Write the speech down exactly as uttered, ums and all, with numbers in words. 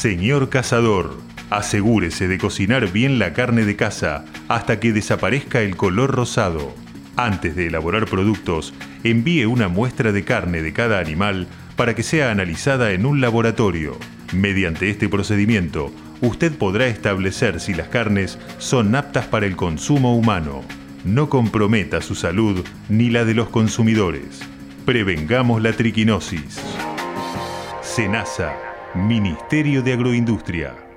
Señor cazador, asegúrese de cocinar bien la carne de caza hasta que desaparezca el color rosado. Antes de elaborar productos, envíe una muestra de carne de cada animal para que sea analizada en un laboratorio. Mediante este procedimiento, usted podrá establecer si las carnes son aptas para el consumo humano. No comprometa su salud ni la de los consumidores. Prevengamos la triquinosis. SENASA, Ministerio de Agroindustria.